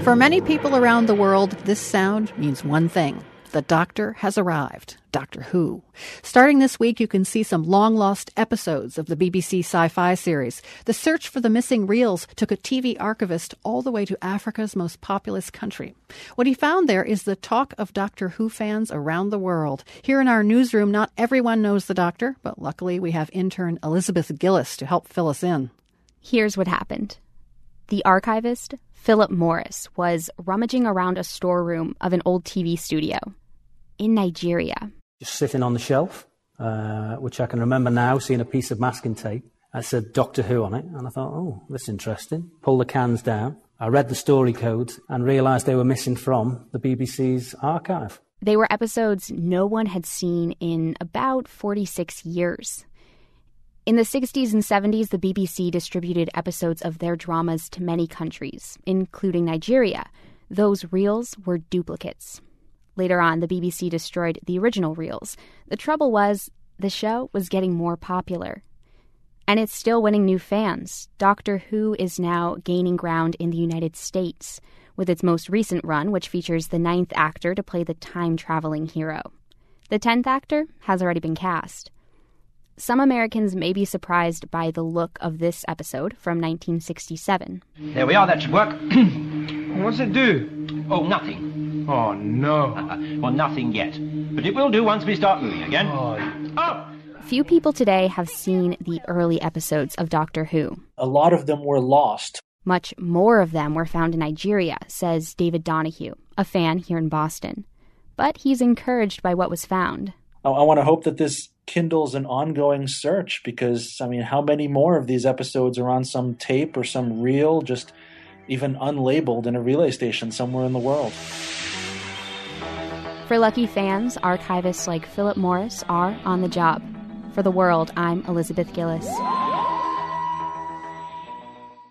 For many people around the world, this sound means one thing. The Doctor has arrived. Doctor Who. Starting this week, you can see some long-lost episodes of the BBC Sci-Fi series. The search for the missing reels took a TV archivist all the way to Africa's most populous country. What he found there is the talk of Doctor Who fans around the world. Here in our newsroom, not everyone knows the Doctor, but luckily we have intern Elizabeth Gillis to help fill us in. Here's what happened. The archivist, Philip Morris, was rummaging around a storeroom of an old TV studio in Nigeria. Just sitting on the shelf, which I can remember now, seeing a piece of masking tape. That said Doctor Who on it, and I thought, oh, that's interesting. Pull the cans down. I read the story codes and realised they were missing from the BBC's archive. They were episodes no one had seen in about 46 years. In the 60s and 70s, the BBC distributed episodes of their dramas to many countries, including Nigeria. Those reels were duplicates. Later on, the BBC destroyed the original reels. The trouble was, the show was getting more popular. And it's still winning new fans. Doctor Who is now gaining ground in the United States, with its most recent run, which features the 9th actor to play the time-traveling hero. The 10th actor has already been cast. Some Americans may be surprised by the look of this episode from 1967. There we are, that should work. What's it do? Oh, nothing. Oh, no. Well, nothing yet. But it will do once we start moving again. Oh! Few people today have seen the early episodes of Doctor Who. A lot of them were lost. Much more of them were found in Nigeria, says David Donahue, a fan here in Boston. But he's encouraged by what was found. I want to hope that this kindles an ongoing search because, how many more of these episodes are on some tape or some reel, just even unlabeled in a relay station somewhere in the world? For lucky fans, archivists like Philip Morris are on the job. For The World, I'm Elizabeth Gillis.